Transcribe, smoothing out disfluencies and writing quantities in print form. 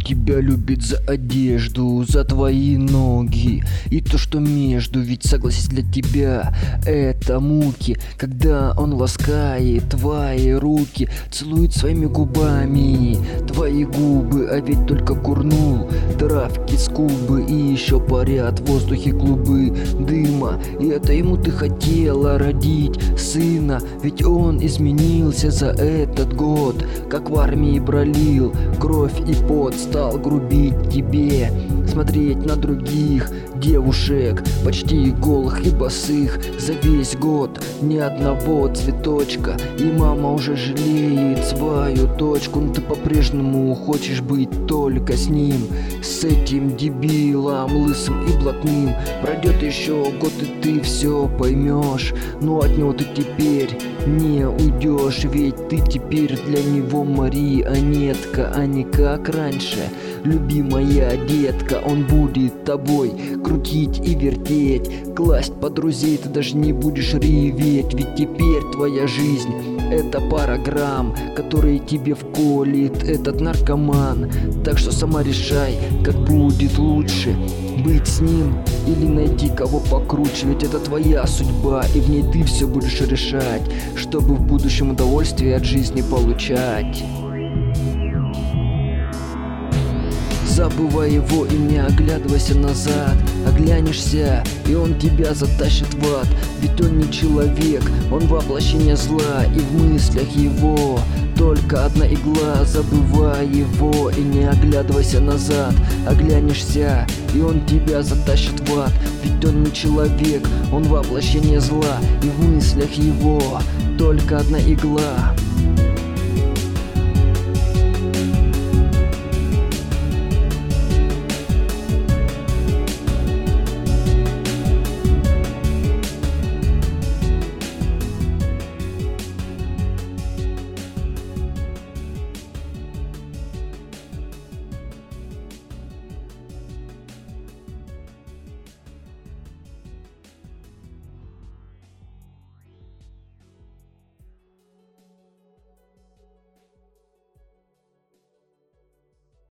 тебя любит за одежду, за твои ноги и то, что между. Ведь согласись, для тебя это муки, когда он ласкает твои руки, целует своими губами твои губы. А ведь только курнул травки с кубы, и еще парят в воздухе клубы дыма. И это ему ты хотела родить сына, ведь он изменился за этот год, как в армии пролил кровь и пот, стал грубить тебе, смотреть на других девушек, почти голых и босых, за весь год ни одного цветочка. И мама уже жалеет свою дочку, но ты по-прежнему хочешь быть только с ним, с этим дебилом лысым и блатным. Пройдет еще год, и ты все поймешь, но от него ты теперь не уйдешь, ведь ты теперь для него марионетка, а не как раньше. Любимая детка, он будет тобой крутить и вертеть, класть под друзей, ты даже не будешь реветь. Ведь теперь твоя жизнь — это пара грамм, которые тебе вколет этот наркоман. Так что сама решай, как будет лучше, быть с ним или найти кого покруче. Ведь это твоя судьба, и в ней ты все будешь решать, чтобы в будущем удовольствие от жизни получать. Забывай его и не оглядывайся назад. Оглянешься, и он тебя затащит в ад. Ведь он не человек, он воплощение зла, и в мыслях его только одна игла. Забывай его и не оглядывайся назад. Оглянешься, и он тебя затащит в ад. Ведь он не человек, он воплощение зла, и в мыслях его только одна игла.